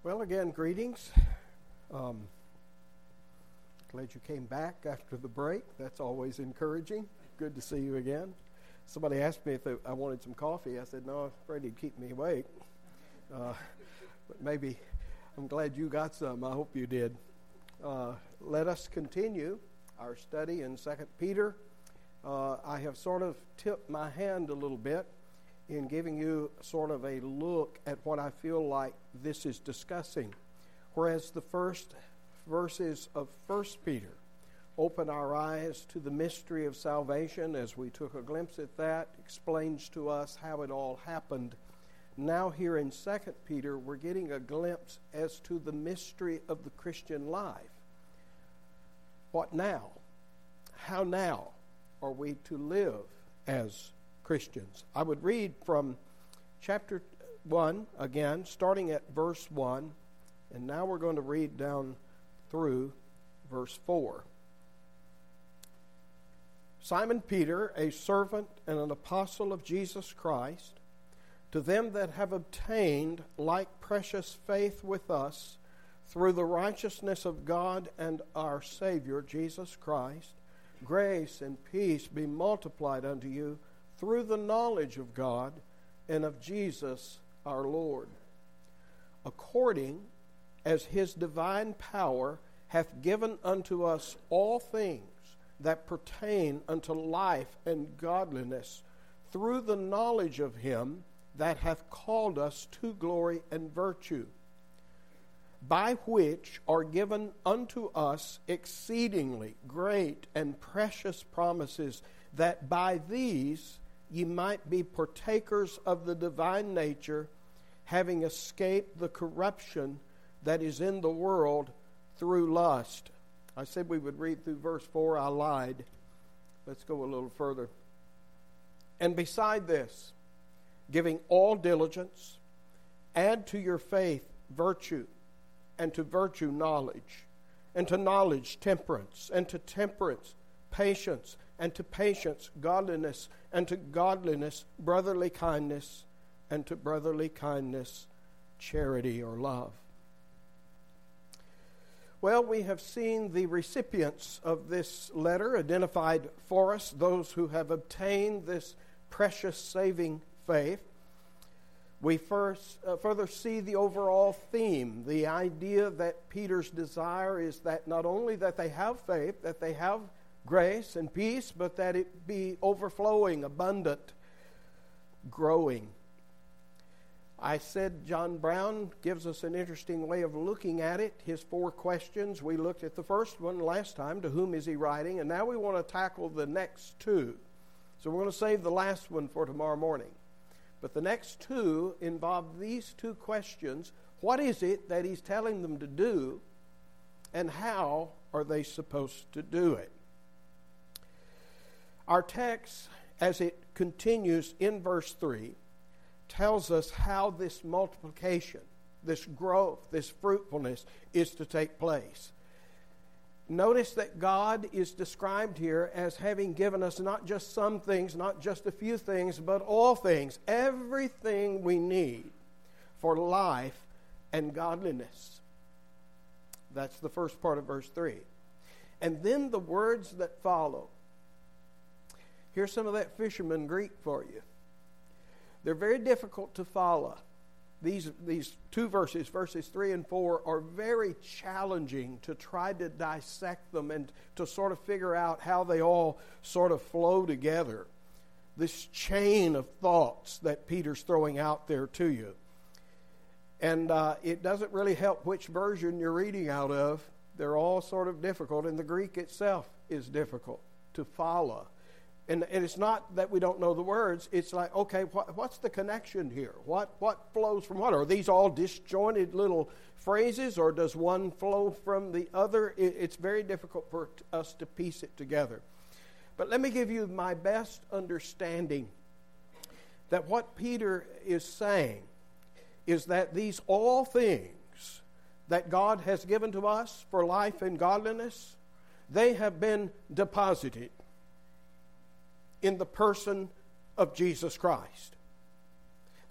Well, again, greetings. Glad you came back after the break. That's always encouraging. Good to see you again. Somebody asked me if I wanted some coffee. I said, no, I'm afraid it'd keep me awake. But maybe I'm glad you got some. I hope you did. Let us continue our study in 2 Peter. I have sort of tipped my hand a little bit in giving you sort of a look at what I feel like this is discussing. Whereas the first verses of 1 Peter open our eyes to the mystery of salvation as we took a glimpse at that, explains to us how it all happened. Now here in 2 Peter, we're getting a glimpse as to the mystery of the Christian life. What now? How now are we to live as Christians? I would read from chapter 1 again, starting at verse 1, and now we're going to read down through verse 4. Simon Peter, a servant and an apostle of Jesus Christ, to them that have obtained like precious faith with us through the righteousness of God and our Savior Jesus Christ, grace and peace be multiplied unto you through the knowledge of God and of Jesus our Lord, according as his divine power hath given unto us all things that pertain unto life and godliness, through the knowledge of him that hath called us to glory and virtue, by which are given unto us exceedingly great and precious promises, that by these ye might be partakers of the divine nature, having escaped the corruption that is in the world through lust. I said we would read through verse 4. I lied. Let's go a little further. And beside this, giving all diligence, add to your faith virtue, and to virtue knowledge, and to knowledge temperance, and to temperance patience, and to patience godliness, and to godliness brotherly kindness, and to brotherly kindness charity or love. Well, we have seen the recipients of this letter identified for us, those who have obtained this precious saving faith. We further see the overall theme, the idea that Peter's desire is that not only that they have faith, that they have grace and peace, but that it be overflowing, abundant, growing. I said John Brown gives us an interesting way of looking at it. His 4 questions. We looked at the first one last time, to whom is he writing? And now we want to tackle the next 2. So we're going to save the last one for tomorrow morning. But the next 2 involve these 2 questions. What is it that he's telling them to do? And how are they supposed to do it? Our text, as it continues in verse 3, tells us how this multiplication, this growth, this fruitfulness is to take place. Notice that God is described here as having given us not just some things, not just a few things, but all things, everything we need for life and godliness. That's the first part of verse 3. And then the words that follow. Here's some of that fisherman Greek for you. They're very difficult to follow. These 2 verses, verses 3 and 4, are very challenging to try to dissect them and to sort of figure out how they all sort of flow together. This chain of thoughts that Peter's throwing out there to you. And it doesn't really help which version you're reading out of. They're all sort of difficult, and the Greek itself is difficult to follow. And it's not that we don't know the words. It's like, okay, what's the connection here? What flows from what? Are these all disjointed little phrases, or does one flow from the other? It's very difficult for us to piece it together. But let me give you my best understanding that what Peter is saying is that these all things that God has given to us for life and godliness, they have been deposited in the person of Jesus Christ.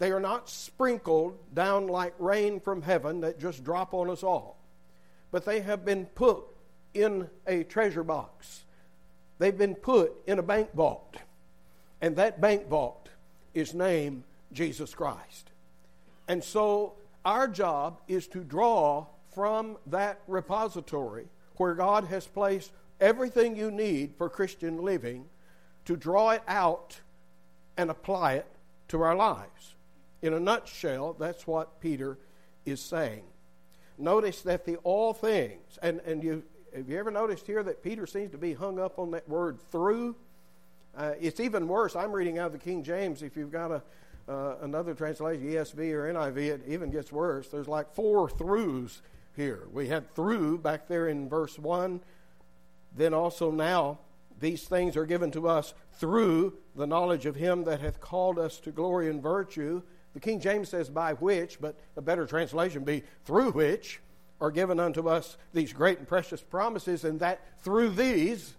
They are not sprinkled down like rain from heaven that just drop on us all. But they have been put in a treasure box. They've been put in a bank vault. And that bank vault is named Jesus Christ. And so our job is to draw from that repository where God has placed everything you need for Christian living, to draw it out and apply it to our lives. In a nutshell, that's what Peter is saying. Notice that the all things, and have you ever noticed here that Peter seems to be hung up on that word through? It's even worse. I'm reading out of the King James. If you've got another translation, ESV or NIV, it even gets worse. There's like 4 throughs here. We had through back there in verse 1. Then also now, these things are given to us through the knowledge of him that hath called us to glory and virtue. The King James says by which, but a better translation be through which are given unto us these great and precious promises, and that through these,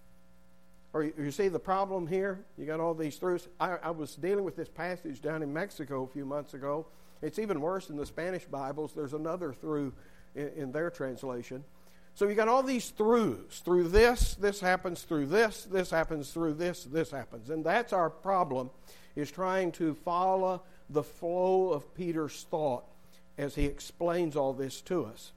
or you see the problem here? You got all these throughs. I was dealing with this passage down in Mexico a few months ago. It's even worse in the Spanish Bibles. There's another through in their translation. So you got all these throughs. Through this happens, through this happens, through this happens. And that's our problem, is trying to follow the flow of Peter's thought as he explains all this to us.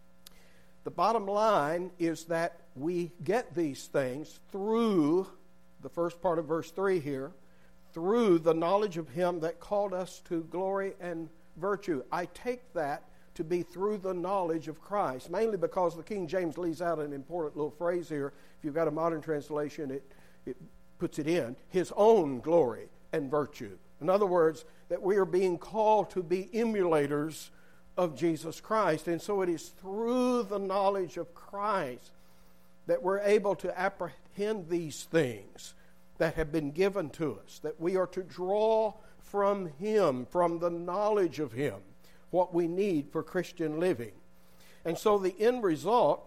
The bottom line is that we get these things through, the first part of verse 3 here, through the knowledge of him that called us to glory and virtue. I take that to be through the knowledge of Christ, mainly because the King James leaves out an important little phrase here. If you've got a modern translation, it puts it in, his own glory and virtue. In other words, that we are being called to be emulators of Jesus Christ. And so it is through the knowledge of Christ that we're able to apprehend these things that have been given to us, that we are to draw from him, from the knowledge of him, what we need for Christian living. And so the end result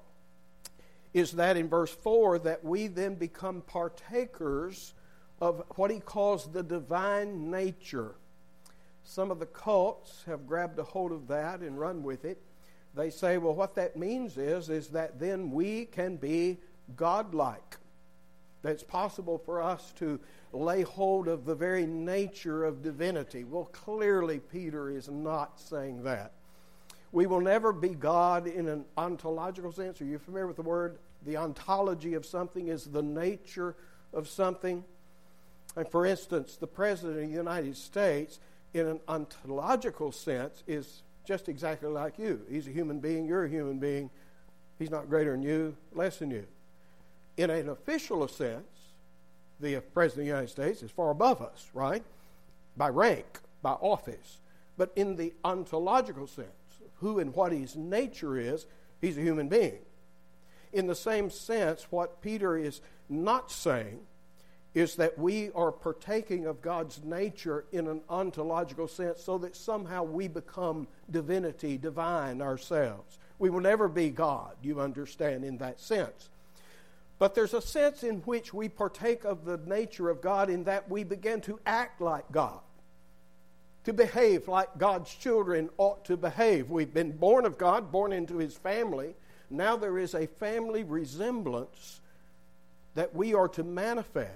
is that in verse 4 that we then become partakers of what he calls the divine nature. Some of the cults have grabbed a hold of that and run with it. They say, well, what that means is that then we can be godlike. That it's possible for us to lay hold of the very nature of divinity. Well, clearly Peter is not saying that. We will never be God in an ontological sense. Are you familiar with the word? The ontology of something is the nature of something. And for instance, the President of the United States, in an ontological sense, is just exactly like you. He's a human being, you're a human being. He's not greater than you, less than you. In an official sense, the President of the United States is far above us, right? By rank, by office. But in the ontological sense, who and what his nature is, he's a human being. In the same sense, what Peter is not saying is that we are partaking of God's nature in an ontological sense so that somehow we become divinity, divine ourselves. We will never be God, you understand, in that sense. But there's a sense in which we partake of the nature of God in that we begin to act like God, to behave like God's children ought to behave. We've been born of God, born into his family. Now there is a family resemblance that we are to manifest.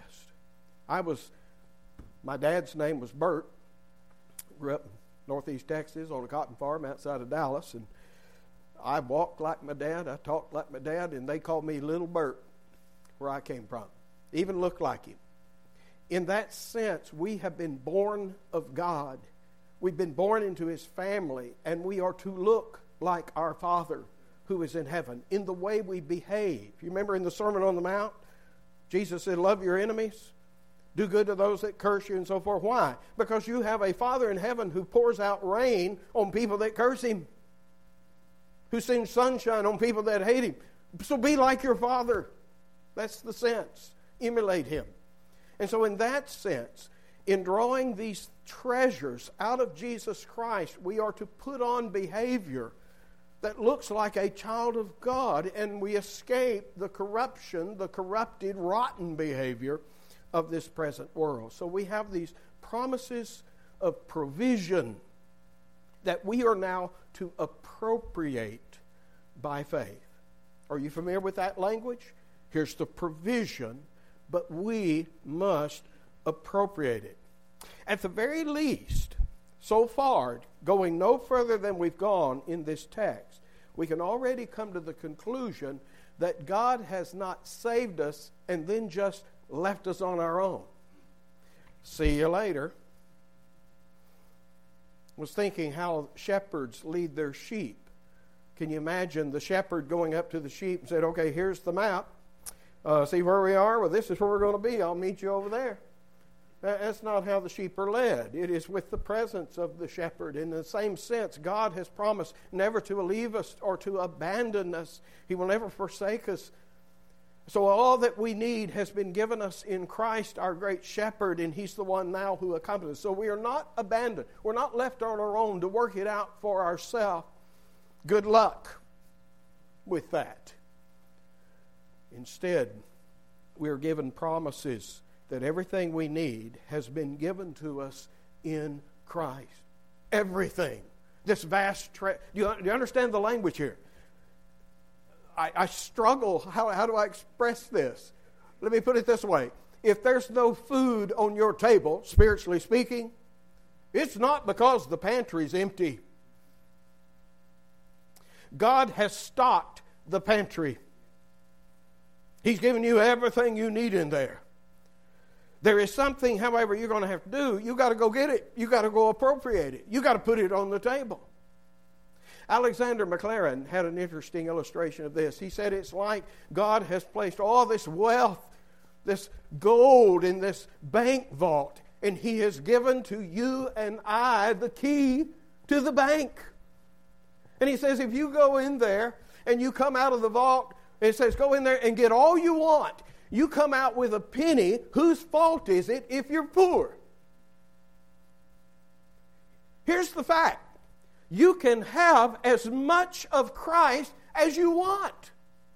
My dad's name was Bert. Grew up in northeast Texas on a cotton farm outside of Dallas, and I walked like my dad, I talked like my dad, and they called me Little Bert, where I came from. Even looked like him. In that sense, we have been born of God. We've been born into his family, and we are to look like our Father who is in heaven in the way we behave. You remember in the Sermon on the Mount, Jesus said, love your enemies, do good to those that curse you, and so forth. Why? Because you have a Father in heaven who pours out rain on people that curse him, who sends sunshine on people that hate him. So be like your Father. That's the sense. Emulate him. And so in that sense, in drawing these treasures out of Jesus Christ, we are to put on behavior that looks like a child of God, and we escape the corruption, the corrupted, rotten behavior of this present world. So we have these promises of provision that we are now to appropriate by faith. Are you familiar with that language? Here's the provision, but we must appropriate it. At the very least, so far, going no further than we've gone in this text, we can already come to the conclusion that God has not saved us and then just left us on our own. See you later. I was thinking how shepherds lead their sheep. Can you imagine the shepherd going up to the sheep and said, okay, here's the map. See where we are? Well, this is where we're going to be. I'll meet you over there. That's not how the sheep are led. It is with the presence of the shepherd. In the same sense, God has promised never to leave us or to abandon us. He will never forsake us. So all that we need has been given us in Christ, our great shepherd, and He's the one now who accompanies us. So we are not abandoned. We're not left on our own to work it out for ourselves. Good luck with that. Instead, we are given promises that everything we need has been given to us in Christ. Everything. This vast do you understand the language here? I struggle. How do I express this? Let me put it this way. If there's no food on your table, spiritually speaking, it's not because the pantry's empty. God has stocked the pantry. He's given you everything you need in there. There is something, however, you're going to have to do. You've got to go get it. You've got to go appropriate it. You've got to put it on the table. Alexander McLaren had an interesting illustration of this. He said it's like God has placed all this wealth, this gold in this bank vault, and He has given to you and I the key to the bank. And He says if you go in there and you come out of the vault, it says go in there and get all you want. You come out with a penny, whose fault is it if you're poor? Here's the fact. You can have as much of Christ as you want.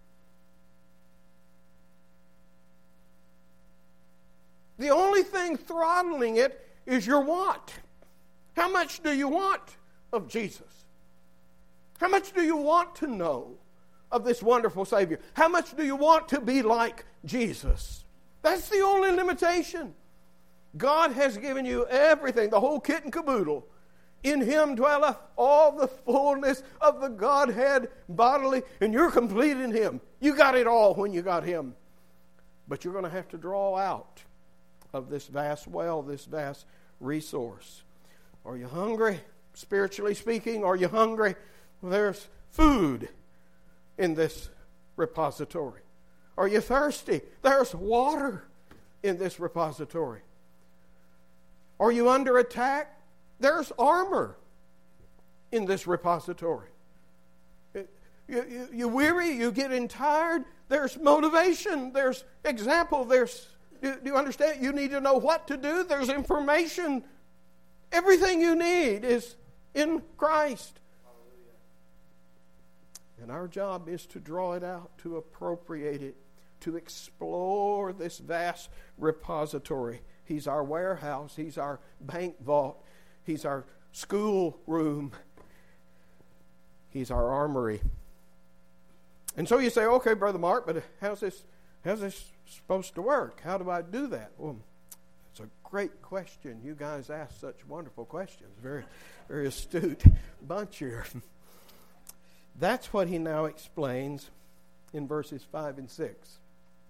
The only thing throttling it is your want. How much do you want of Jesus? How much do you want to know of this wonderful Savior? How much do you want to be like Jesus? That's the only limitation. God has given you everything, the whole kit and caboodle. In Him dwelleth all the fullness of the Godhead bodily, and you're complete in Him. You got it all when you got Him. But you're going to have to draw out of this vast well, this vast resource. Are you hungry? Spiritually speaking, are you hungry? Well, there's food in this repository. Are you thirsty? There's water in this repository. Are you under attack? There's armor in this repository. You weary, you getting tired, there's motivation, there's example, do you understand? You need to know what to do, there's information. Everything you need is in Christ. And our job is to draw it out, to appropriate it, to explore this vast repository. He's our warehouse. He's our bank vault. He's our school room. He's our armory. And so you say, okay, Brother Mark, but how's this supposed to work? How do I do that? Well, it's a great question. You guys ask such wonderful questions. Very, very astute bunch here. That's what he now explains in verses 5 and 6.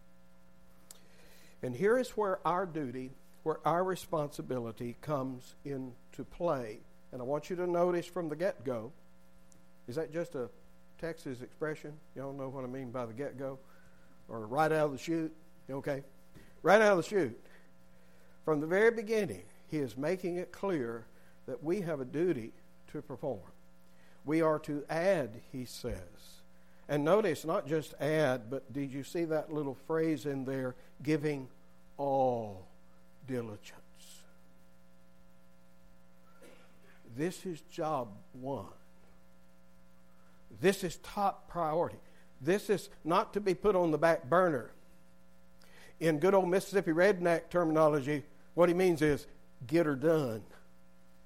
And here is where our duty, where our responsibility comes into play. And I want you to notice from the get-go, is that just a Texas expression? Y'all know what I mean by the get-go? Or right out of the chute? Okay. Right out of the chute. From the very beginning, he is making it clear that we have a duty to perform. We are to add, he says. And notice, not just add, but did you see that little phrase in there, giving all diligence? This is job one. This is top priority. This is not to be put on the back burner. In good old Mississippi redneck terminology, what he means is, get her done.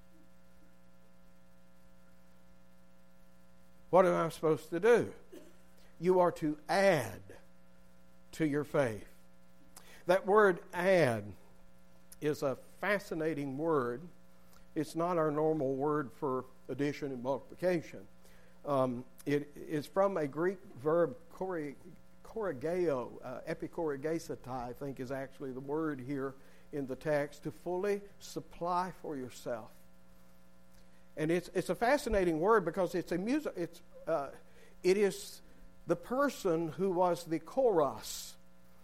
What am I supposed to do? You are to add to your faith. That word add is a fascinating word. It's not our normal word for addition and multiplication. It is from a Greek verb, korigeo, epikorrigesetai, I think is actually the word here in the text, to fully supply for yourself. And it's a fascinating word because it is the person who was the korigos.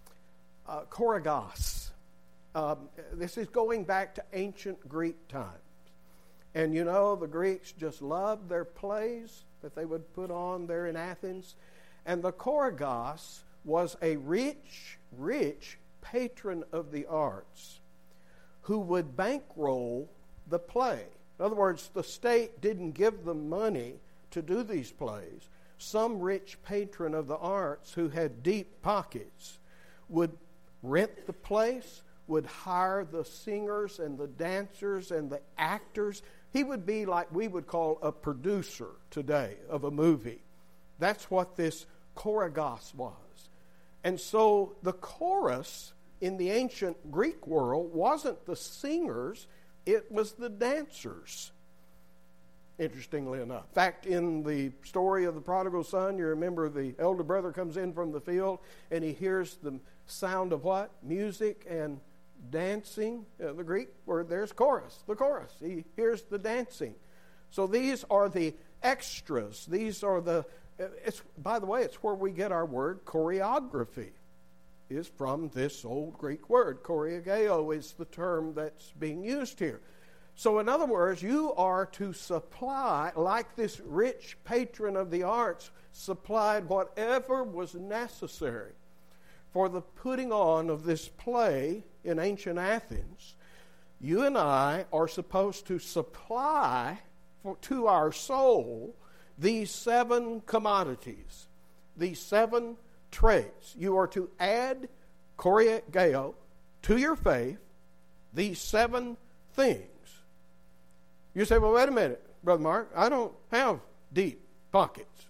This is going back to ancient Greek times. And you know, the Greeks just loved their plays that they would put on there in Athens. And the korigos was a rich patron of the arts who would bankroll the play. In other words, the state didn't give them money to do these plays. Some rich patron of the arts who had deep pockets would rent the place, would hire the singers and the dancers and the actors. He would be like we would call a producer today of a movie. That's what this korigos was. And so the chorus in the ancient Greek world wasn't the singers, it was the dancers, interestingly enough. In fact, in the story of the prodigal son, you remember the elder brother comes in from the field and he hears the sound of what? Music and dancing. The Greek word there's chorus, the chorus. He hears the dancing. So these are the extras. These are by the way, it's where we get our word choreography, is from this old Greek word. Choreogeo is the term that's being used here. So in other words, you are to supply, like this rich patron of the arts supplied whatever was necessary for the putting on of this play in ancient Athens. You and I are supposed to supply to our soul these 7 commodities, these 7 traits. You are to add choreogeo to your faith, these 7 things. You say, well, wait a minute, Brother Mark, I don't have deep pockets.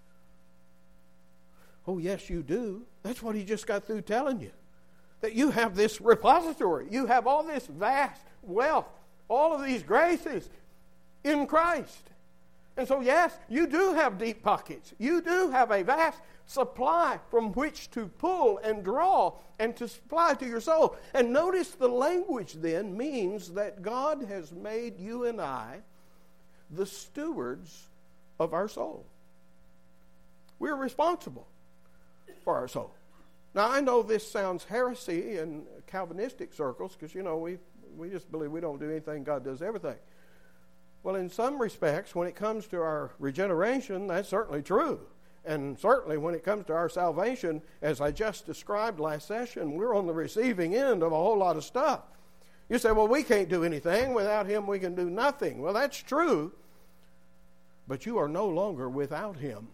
Oh, yes, you do. That's what he just got through telling you. That you have this repository. You have all this vast wealth, all of these graces in Christ. And so, yes, you do have deep pockets. You do have a vast supply from which to pull and draw and to supply to your soul. And notice the language then means that God has made you and I the stewards of our soul. We're responsible for our soul. Now, I know this sounds heresy in Calvinistic circles because, you know, we just believe we don't do anything, God does everything. Well, in some respects, when it comes to our regeneration, that's certainly true. And certainly when it comes to our salvation, as I just described last session, we're on the receiving end of a whole lot of stuff. You say, well, we can't do anything. Without Him, we can do nothing. Well, that's true. But you are no longer without Him.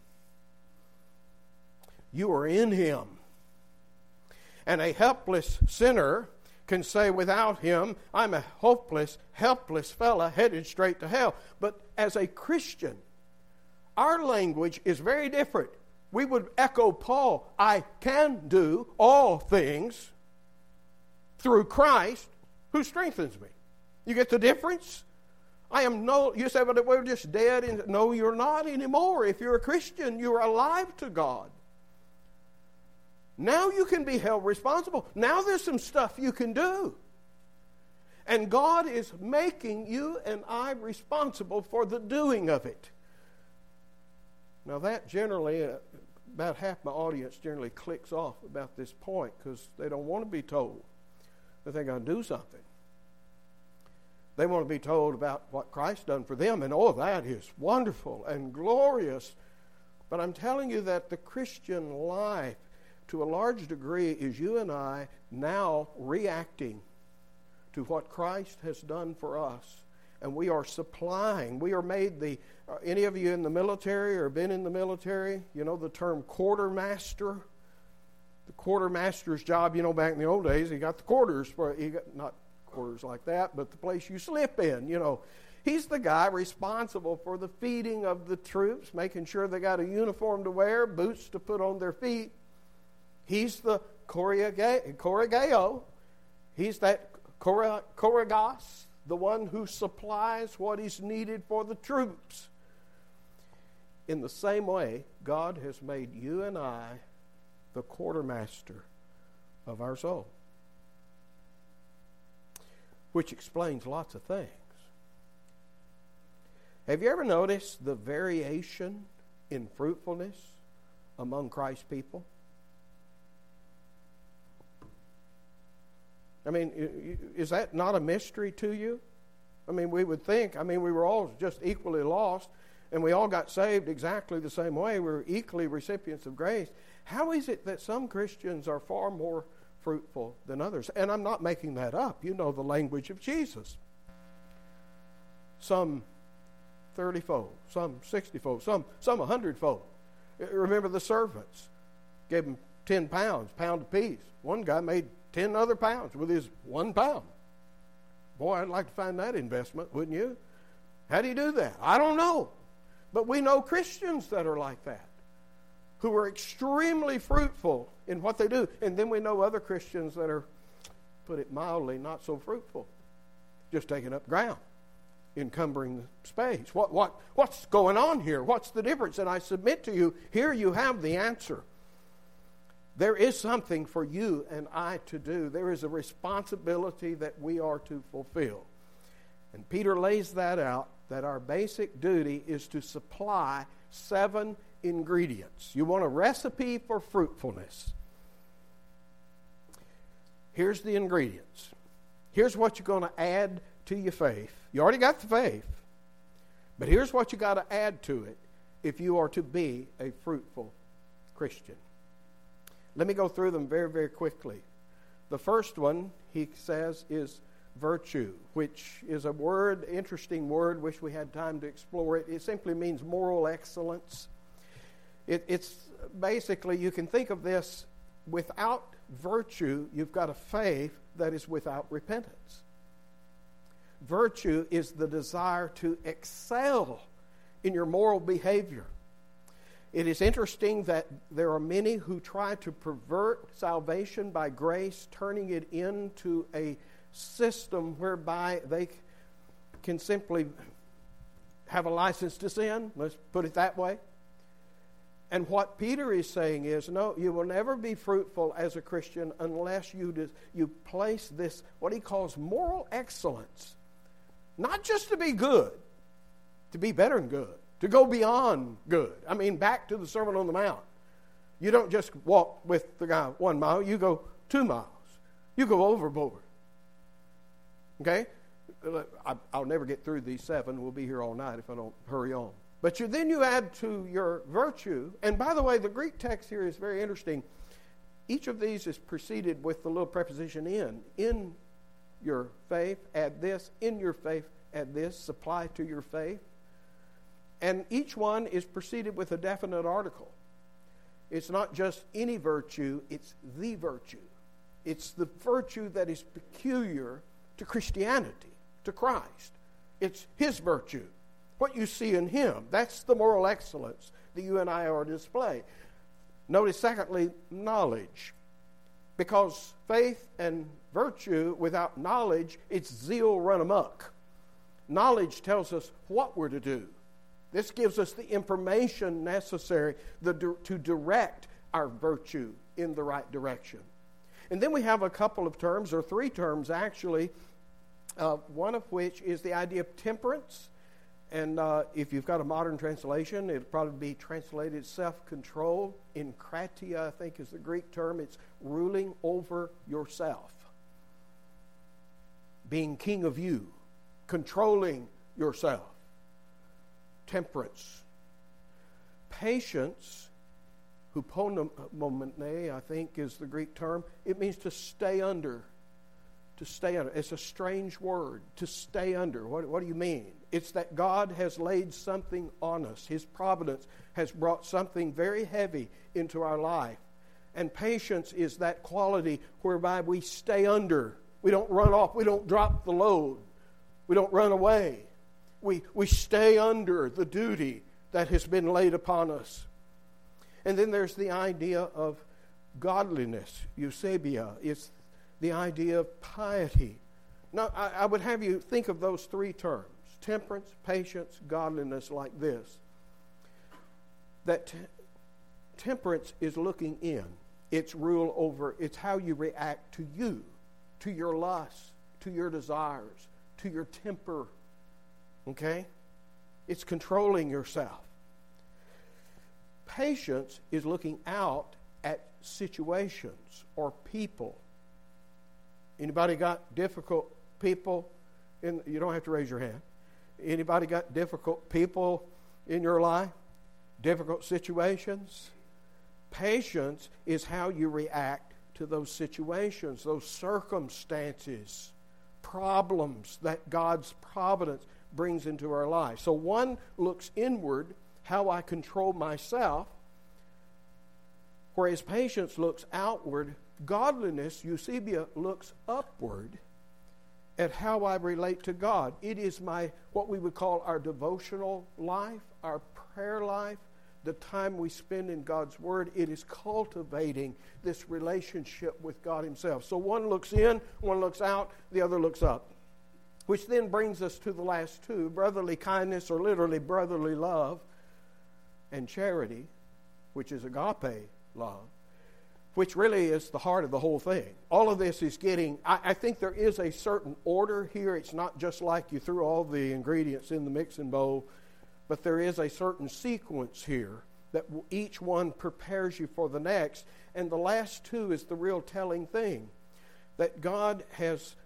You are in Him. And a helpless sinner can say without Him, I'm a hopeless, helpless fella headed straight to hell. But as a Christian, our language is very different. We would echo Paul, I can do all things through Christ who strengthens me. You get the difference? You say, well, we're just dead. No, you're not anymore. If you're a Christian, you're alive to God. Now you can be held responsible. Now there's some stuff you can do. And God is making you and I responsible for the doing of it. Now that generally, about half my audience generally clicks off about this point because they don't want to be told that they're going to do something. They want to be told about what Christ done for them, and all of that is wonderful and glorious. But I'm telling you that the Christian life, to a large degree, is you and I now reacting to what Christ has done for us. And we are supplying. We are made any of you in the military or been in the military, you know the term quartermaster? The quartermaster's job, back in the old days, he got the quarters. Not quarters like that, but the place you sleep in, He's the guy responsible for the feeding of the troops, making sure they got a uniform to wear, boots to put on their feet. He's the Korigao. He's that Korigos, the one who supplies what is needed for the troops. In the same way, God has made you and I the quartermaster of our soul, which explains lots of things. Have you ever noticed the variation in fruitfulness among Christ's people? I mean, is that not a mystery to you? I mean, we would think, we were all just equally lost, and we all got saved exactly the same way. We were equally recipients of grace. How is it that some Christians are far more fruitful than others? And I'm not making that up. You know the language of Jesus. Some 30-fold, some 60-fold, some 100-fold. Remember the servants. Gave them 10 pounds, pound apiece. One guy made 10 other pounds with his 1 pound. Boy, I'd like to find that investment, wouldn't you? How do you do that? I don't know. But we know Christians that are like that, who are extremely fruitful in what they do. And then we know other Christians that are, put it mildly, not so fruitful, just taking up ground, encumbering the space. What's going on here? What's the difference? And I submit to you, here you have the answer. There is something for you and I to do. There is a responsibility that we are to fulfill. And Peter lays that out, that our basic duty is to supply 7 ingredients. You want a recipe for fruitfulness. Here's the ingredients. Here's what you're going to add to your faith. You already got the faith, but here's what you got to add to it if you are to be a fruitful Christian. Let me go through them very, very quickly. The first one, he says, is virtue, which is a word, interesting word, wish we had time to explore it. It simply means moral excellence. It's basically, you can think of this, without virtue, you've got a faith that is without repentance. Virtue is the desire to excel in your moral behavior. It is interesting that there are many who try to pervert salvation by grace, turning it into a system whereby they can simply have a license to sin. Let's put it that way. And what Peter is saying is, no, you will never be fruitful as a Christian unless you place this, what he calls moral excellence. Not just to be good, to be better than good, to go beyond good. Back to the Sermon on the Mount. You don't just walk with the guy 1 mile, you go 2 miles. You go overboard. Okay? I'll never get through these 7. We'll be here all night if I don't hurry on. But then you add to your virtue, and by the way, the Greek text here is very interesting. Each of these is preceded with the little preposition in. In your faith, add this. In your faith, add this. Supply to your faith. And each one is preceded with a definite article. It's not just any virtue, it's the virtue. It's the virtue that is peculiar to Christianity, to Christ. It's His virtue. What you see in Him. That's the moral excellence that you and I are to display. Notice, secondly, knowledge. Because faith and virtue without knowledge, it's zeal run amok. Knowledge tells us what we're to do. This gives us the information necessary to direct our virtue in the right direction. And then we have a couple of terms, or 3 terms actually, one of which is the idea of temperance. And if you've got a modern translation, it'll probably be translated self-control. Enkratia, I think, is the Greek term. It's ruling over yourself. Being king of you. Controlling yourself. Temperance. Patience, huponomone, I think is the Greek term. It means to stay under. To stay under. It's a strange word, to stay under. What do you mean? It's that God has laid something on us. His providence has brought something very heavy into our life. And patience is that quality whereby we stay under. We don't run off. We don't drop the load. We don't run away. we stay under the duty that has been laid upon us. And then there's the idea of godliness, eusebia. It's the idea of piety. Now, I would have you think of those three terms: temperance, patience, godliness, like this. That temperance is looking in. It's rule over, it's how you react to you, to your lusts, to your desires, to your temper. Okay? It's controlling yourself. Patience is looking out at situations or people. Anybody got difficult people? You don't have to raise your hand. Anybody got difficult people in your life? Difficult situations? Patience is how you react to those situations, those circumstances, problems that God's providence brings into our lives. So one looks inward, how I control myself, whereas patience looks outward. Godliness, eusebia, looks upward at how I relate to God. It is what we would call our devotional life, our prayer life, the time we spend in God's Word. It is cultivating this relationship with God Himself. So one looks in, one looks out, the other looks up. Which then brings us to the last two: brotherly kindness, or literally brotherly love, and charity, which is agape love, which really is the heart of the whole thing. All of this is getting, I think there is a certain order here. It's not just like you threw all the ingredients in the mixing bowl, but there is a certain sequence here that each one prepares you for the next. And the last two is the real telling thing, that God has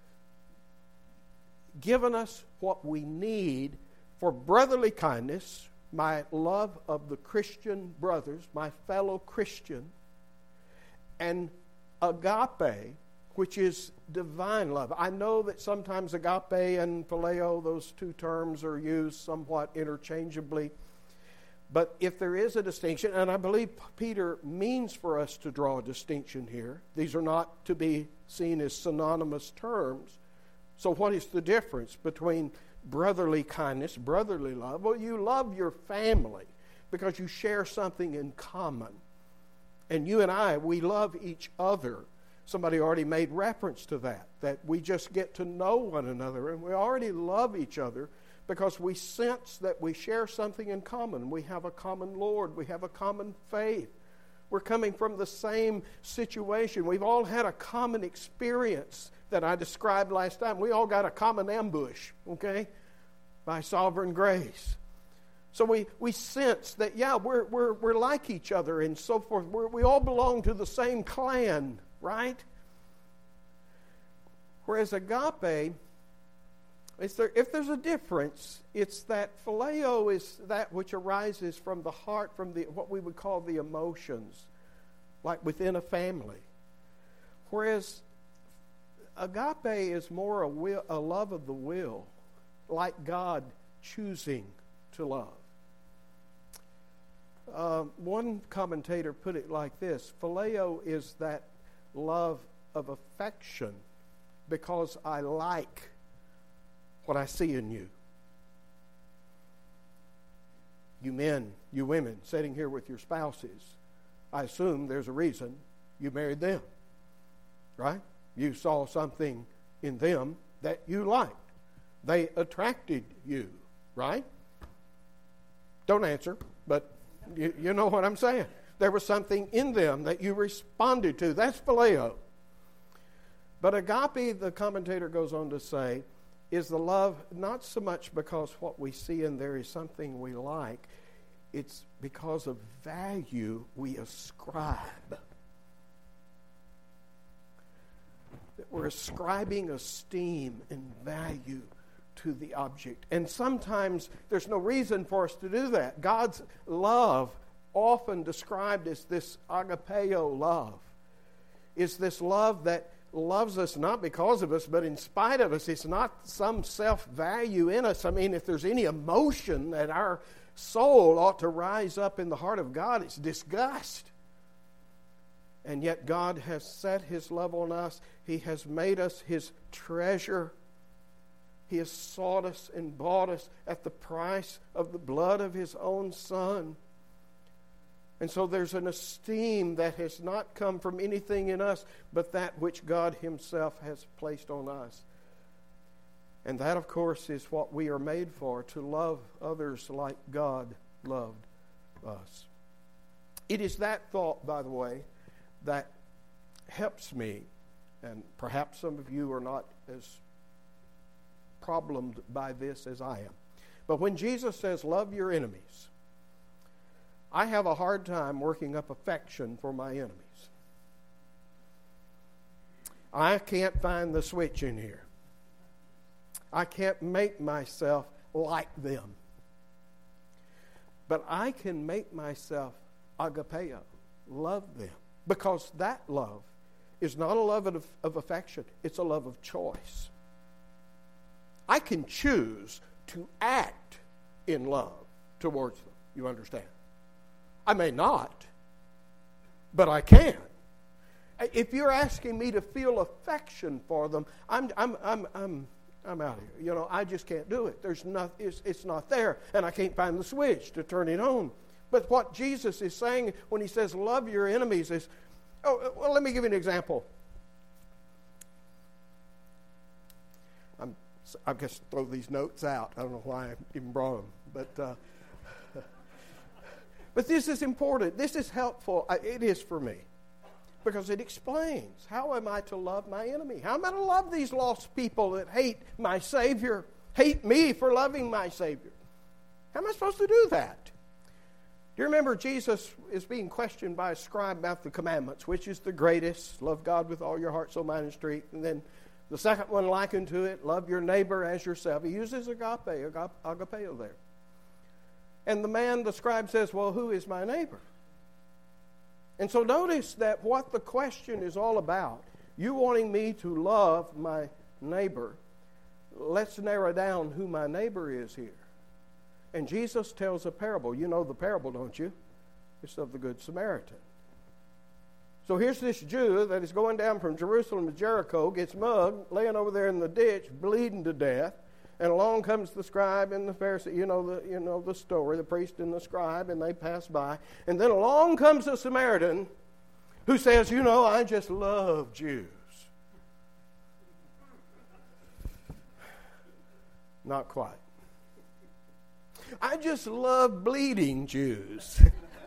given us what we need for brotherly kindness, my love of the Christian brothers, my fellow Christian, and agape, which is divine love. I know that sometimes agape and phileo, those two terms, are used somewhat interchangeably. But if there is a distinction, and I believe Peter means for us to draw a distinction here, these are not to be seen as synonymous terms. So what is the difference between brotherly kindness, brotherly love? Well, you love your family because you share something in common. And you and I, we love each other. Somebody already made reference to that we just get to know one another, and we already love each other because we sense that we share something in common. We have a common Lord. We have a common faith. We're coming from the same situation. We've all had a common experience that I described last time. We all got a common ambush, okay, by sovereign grace. So we sense that, yeah, we're like each other and so forth. We all belong to the same clan, right? Whereas agape, if there's a difference, it's that phileo is that which arises from the heart, from what we would call the emotions, like within a family. Whereas agape is more a love of the will, like God choosing to love. One commentator put it like this: phileo is that love of affection because I like what I see in you. You men, you women sitting here with your spouses, I assume there's a reason you married them, right? You saw something in them that you liked. They attracted you, right? Don't answer, but you know what I'm saying. There was something in them that you responded to. That's phileo. But agape, the commentator goes on to say, is the love not so much because what we see in there is something we like. It's because of value we ascribe. That we're ascribing esteem and value to the object. And sometimes there's no reason for us to do that. God's love, often described as this agapeo love, is this love that loves us not because of us, but in spite of us. It's not some self-value in us. I mean, if there's any emotion that our soul ought to rise up in the heart of God, it's disgust. And yet God has set His love on us. He has made us His treasure. He has sought us and bought us at the price of the blood of His own Son. And so there's an esteem that has not come from anything in us, but that which God Himself has placed on us. And that, of course, is what we are made for, to love others like God loved us. It is that thought, by the way, that helps me, and perhaps some of you are not as problemed by this as I am. But when Jesus says, love your enemies, I have a hard time working up affection for my enemies. I can't find the switch in here. I can't make myself like them. But I can make myself agapeo, love them. Because that love is not a love of affection, it's a love of choice. I can choose to act in love towards them. You understand? I may not, but I can. If you're asking me to feel affection for them, I'm out of here. I just can't do it. It's not there, and I can't find the switch to turn it on. But what Jesus is saying when He says, love your enemies is, let me give you an example. I just throw these notes out. I don't know why I even brought them. But this is important. This is helpful. It is for me. Because it explains, how am I to love my enemy? How am I to love these lost people that hate my Savior, hate me for loving my Savior? How am I supposed to do that? Do you remember Jesus is being questioned by a scribe about the commandments, which is the greatest? Love God with all your heart, soul, mind, and strength. And then the second one likened to it, love your neighbor as yourself. He uses agapeo there. And the scribe says, well, who is my neighbor? And so notice that what the question is all about, you wanting me to love my neighbor, let's narrow down who my neighbor is here. And Jesus tells a parable. You know the parable, don't you? It's of the Good Samaritan. So here's this Jew that is going down from Jerusalem to Jericho, gets mugged, laying over there in the ditch, bleeding to death. And along comes the scribe and the Pharisee. You know the story, the priest and the scribe, and they pass by. And then along comes the Samaritan who says, I just love Jews. Not quite. I just love bleeding Jews.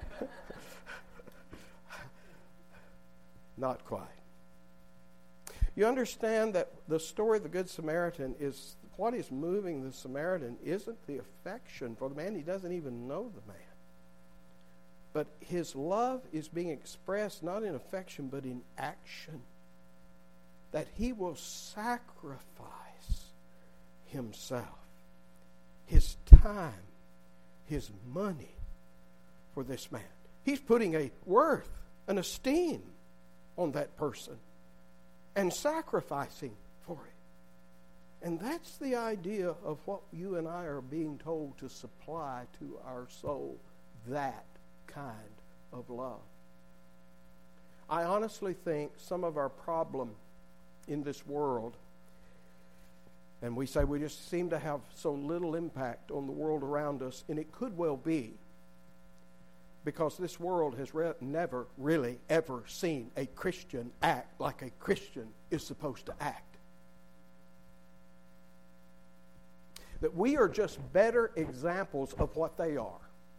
Not quite. You understand that the story of the Good Samaritan is, what is moving the Samaritan isn't the affection for the man. He doesn't even know the man. But his love is being expressed not in affection but in action. That he will sacrifice himself, his time, his money for this man. He's putting a worth, an esteem on that person and sacrificing for it. And that's the idea of what you and I are being told to supply to our soul, that kind of love. I honestly think some of our problem in this world, and we say we just seem to have so little impact on the world around us, and it could well be because this world has never really ever seen a Christian act like a Christian is supposed to act. That we are just better examples of what they are.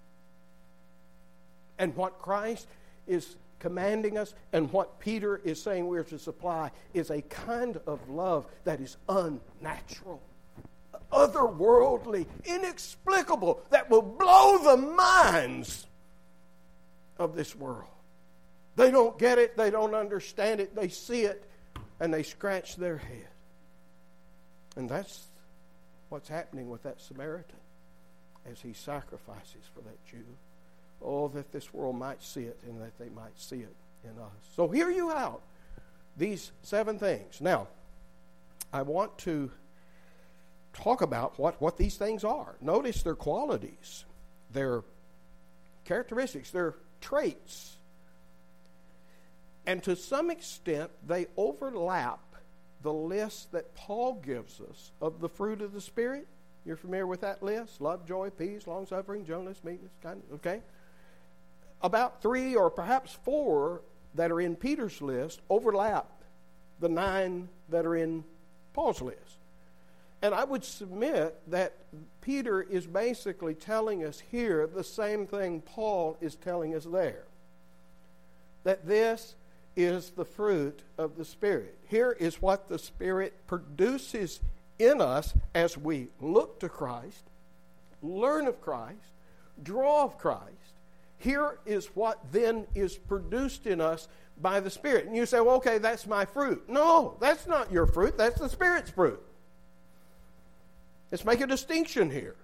And what Christ is commanding us and what Peter is saying we're to supply is a kind of love that is unnatural, otherworldly, inexplicable, that will blow the minds of this world. They don't get it, they don't understand it, they see it, and they scratch their head. And that's what's happening with that Samaritan as he sacrifices for that Jew. Oh, that this world might see it and that they might see it in us. So hear you out these 7 things. Now, I want to talk about what these things are. Notice their qualities, their characteristics, their traits. And to some extent, they overlap the list that Paul gives us of the fruit of the Spirit. You're familiar with that list? Love, joy, peace, long-suffering, gentleness, meekness, kindness. Okay? About 3 or perhaps 4 that are in Peter's list overlap the 9 that are in Paul's list. And I would submit that Peter is basically telling us here the same thing Paul is telling us there. That this is the fruit of the Spirit. Here is what the Spirit produces in us as we look to Christ, learn of Christ, draw of Christ. Here is what then is produced in us by the Spirit. And you say, well, okay, that's my fruit. No, that's not your fruit. That's the Spirit's fruit. Let's make a distinction here.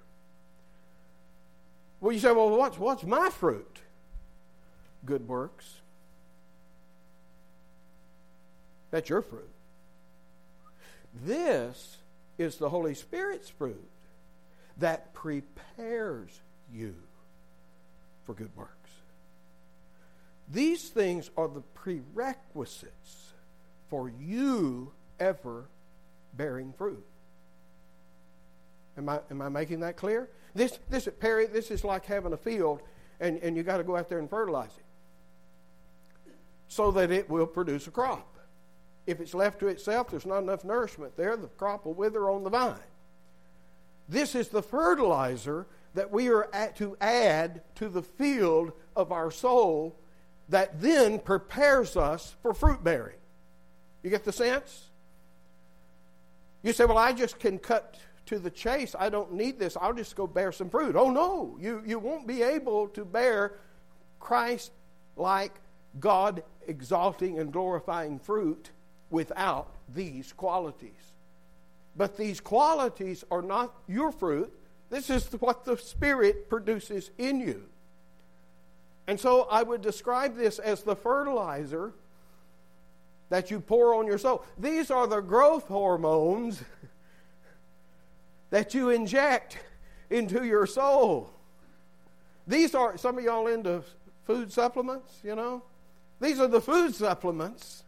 Well, you say, well, what's my fruit? Good works. That's your fruit. This is the Holy Spirit's fruit that prepares you for good works. These things are the prerequisites for you ever bearing fruit. Am I making that clear? This at Perry, this is like having a field and you got to go out there and fertilize it so that it will produce a crop. If it's left to itself, there's not enough nourishment there, the crop will wither on the vine. This is the fertilizer that we are to add to the field of our soul that then prepares us for fruit bearing. You get the sense? You say, well, I just can cut to the chase. I don't need this. I'll just go bear some fruit. Oh, no. You won't be able to bear Christ-like, God-exalting and glorifying fruit without these qualities. But these qualities are not your fruit. This is what the Spirit produces in you. And so I would describe this as the fertilizer that you pour on your soul. These are the growth hormones that you inject into your soul. These are, some of y'all into food supplements, you know? These are the food supplements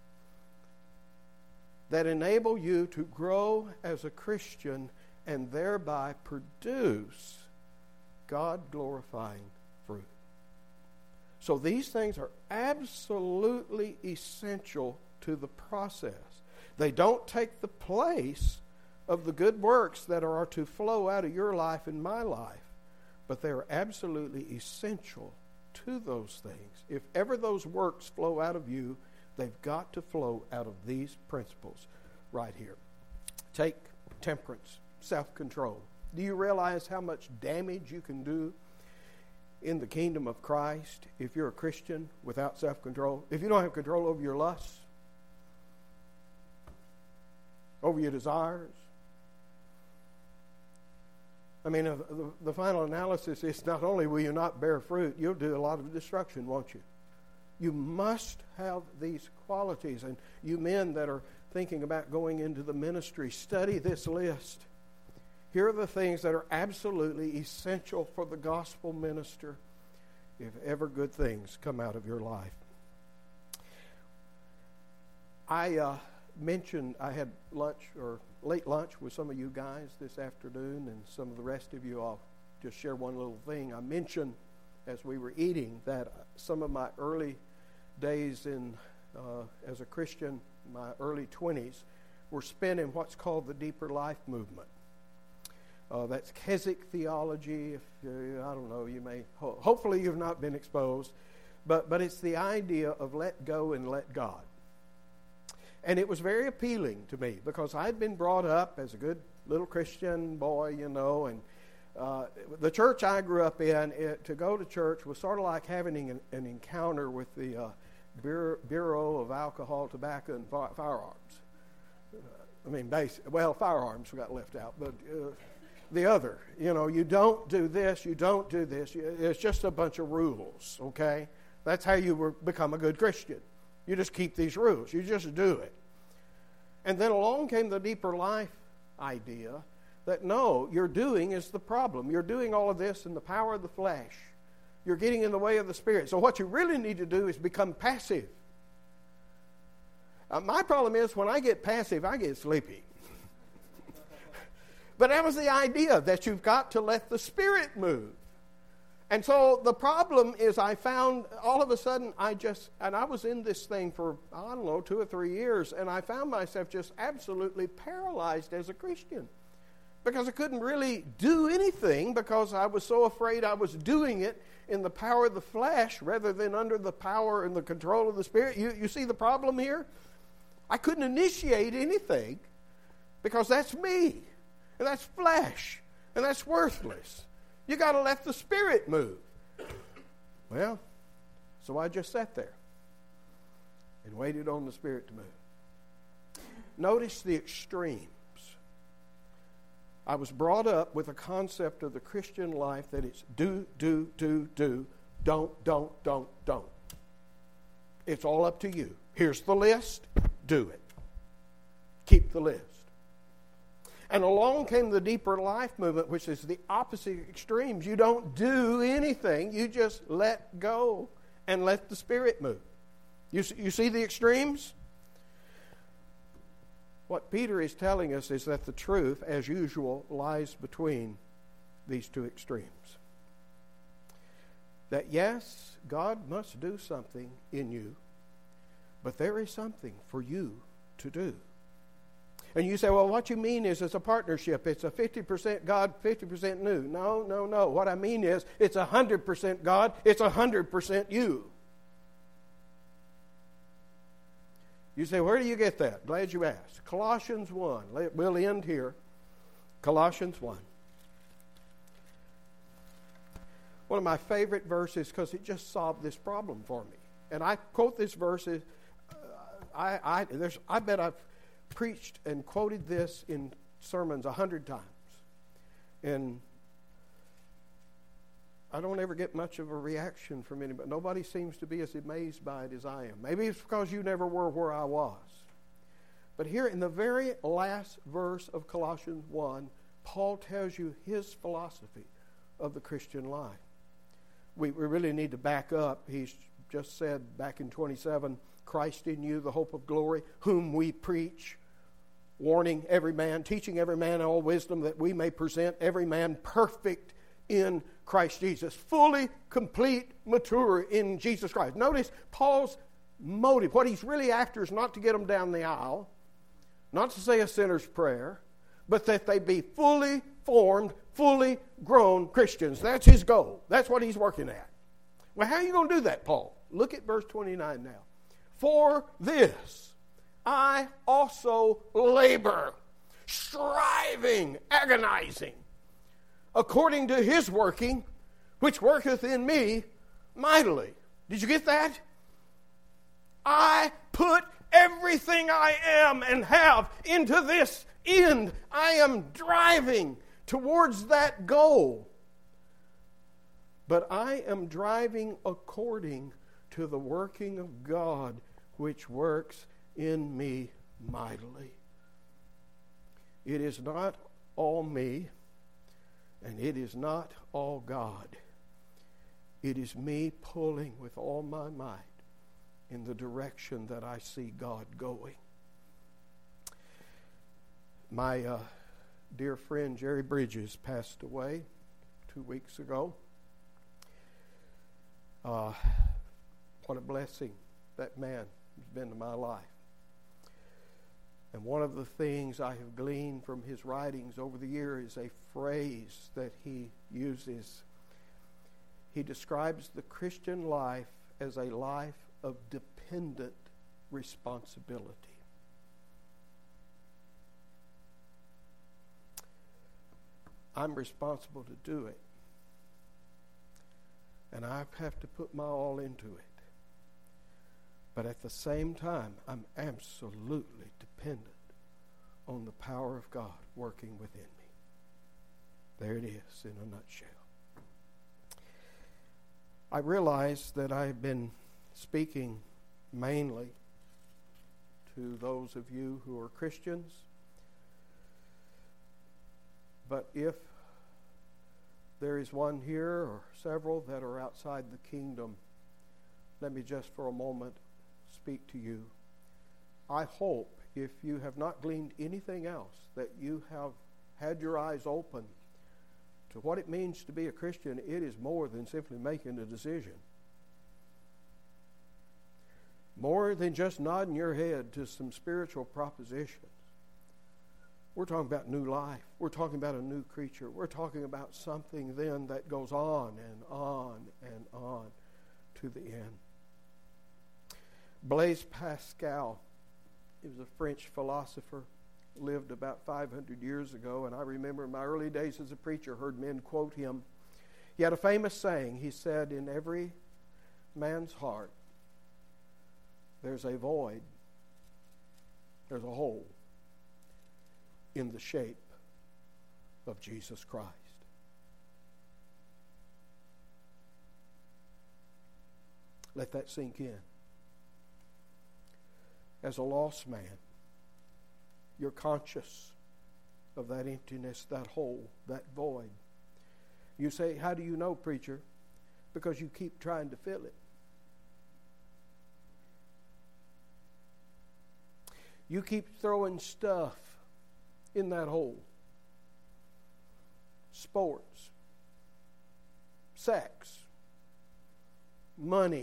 that enable you to grow as a Christian and thereby produce God-glorifying fruit. So these things are absolutely essential to the process. They don't take the place of the good works that are to flow out of your life and my life, but they are absolutely essential to those things. If ever those works flow out of you, they've got to flow out of these principles right here. Take temperance, self-control. Do you realize how much damage you can do in the kingdom of Christ if you're a Christian without self-control? If you don't have control over your lusts, over your desires. I mean, the final analysis is not only will you not bear fruit, you'll do a lot of destruction, won't you? You must have these qualities. And you men that are thinking about going into the ministry, study this list. Here are the things that are absolutely essential for the gospel minister if ever good things come out of your life. I mentioned I had lunch or late lunch with some of you guys this afternoon, and some of the rest of you, I'll just share one little thing. I mentioned as we were eating that some of my early days as a Christian, my early 20s, were spent in what's called the Deeper Life movement. That's Keswick theology. If I don't know, you may. Hopefully, you've not been exposed, but it's the idea of let go and let God. And it was very appealing to me because I'd been brought up as a good little Christian boy, you know, and the church I grew up in, to go to church was sort of like having an encounter with the Bureau of Alcohol, Tobacco, and Firearms. Firearms got left out, but the other, you know, you don't do this, you don't do this. It's just a bunch of rules, okay? That's how you become a good Christian. You just keep these rules. You just do it. And then along came the deeper life idea that no, your doing is the problem. You're doing all of this in the power of the flesh. You're getting in the way of the Spirit. So what you really need to do is become passive. My problem is when I get passive, I get sleepy. But that was the idea, that you've got to let the Spirit move. And so the problem is I found all of a sudden I was in this thing for, 2 or 3 years, and I found myself just absolutely paralyzed as a Christian. Because I couldn't really do anything because I was so afraid I was doing it in the power of the flesh rather than under the power and the control of the Spirit. You see the problem here? I couldn't initiate anything because that's me, and that's flesh, and that's worthless. You got to let the Spirit move. Well, so I just sat there and waited on the Spirit to move. Notice the extremes. I was brought up with a concept of the Christian life that it's do, don't. It's all up to you. Here's the list. Do it. Keep the list. And along came the deeper life movement, which is the opposite extremes. You don't do anything. You just let go and let the Spirit move. You see the extremes? What Peter is telling us is that the truth, as usual, lies between these two extremes. That yes, God must do something in you, but there is something for you to do. And you say, well, what you mean is it's a partnership. It's a 50% God, 50% new. No. What I mean is it's 100% God, it's 100% you. You say, where do you get that? Glad you asked. Colossians 1. We'll end here. Colossians 1. One of my favorite verses because it just solved this problem for me. And I quote this verse. I bet I've preached and quoted this in sermons 100 times. And I don't ever get much of a reaction from anybody. Nobody seems to be as amazed by it as I am. Maybe it's because you never were where I was. But here in the very last verse of Colossians 1, Paul tells you his philosophy of the Christian life. We really need to back up. He's just said back in 27, Christ in you, the hope of glory, whom we preach, warning every man, teaching every man all wisdom, that we may present every man perfect in Christ Jesus, fully, complete, mature in Jesus Christ. Notice Paul's motive. What he's really after is not to get them down the aisle, not to say a sinner's prayer, but that they be fully formed, fully grown Christians. That's his goal. That's what he's working at. Well, how are you going to do that, Paul? Look at verse 29 now. For this I also labor, striving, agonizing, according to his working, which worketh in me mightily. Did you get that? I put everything I am and have into this end. I am driving towards that goal. But I am driving according to the working of God, which works in me mightily. It is not all me, and it is not all God. It is me pulling with all my might in the direction that I see God going. My dear friend Jerry Bridges passed away 2 weeks ago. What a blessing that man has been to my life. And one of the things I have gleaned from his writings over the years is a phrase that he uses. He describes the Christian life as a life of dependent responsibility. I'm responsible to do it. And I have to put my all into it. But at the same time, I'm absolutely dependent on the power of God working within me. There it is in a nutshell. I realize that I've been speaking mainly to those of you who are Christians. But if there is one here or several that are outside the kingdom, let me just for a moment speak to you. I hope, if you have not gleaned anything else, that you have had your eyes open to what it means to be a Christian. It is more than simply making a decision. More than just nodding your head to some spiritual propositions. We're talking about new life. We're talking about a new creature. We're talking about something then that goes on and on and on to the end. Blaise Pascal, he was a French philosopher, lived about 500 years ago, and I remember in my early days as a preacher heard men quote him. He had a famous saying. He said, "In every man's heart there's a void, there's a hole in the shape of Jesus Christ." Let that sink in. As a lost man, you're conscious of that emptiness, that hole, that void. You say, "How do you know, preacher?" Because you keep trying to fill it. You keep throwing stuff in that hole. Sports, sex, money.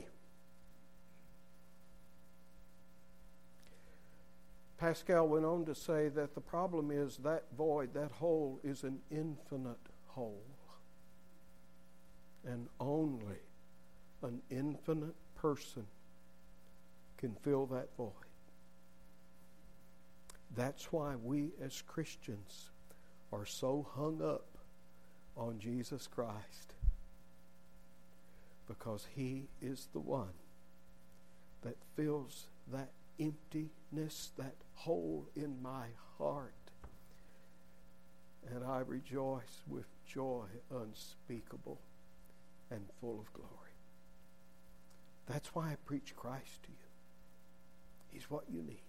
Pascal went on to say that the problem is that void, that hole, is an infinite hole. And only an infinite person can fill that void. That's why we as Christians are so hung up on Jesus Christ. Because He is the one that fills that emptiness, that hole in my heart. And I rejoice with joy unspeakable and full of glory. That's why I preach Christ to you. He's what you need.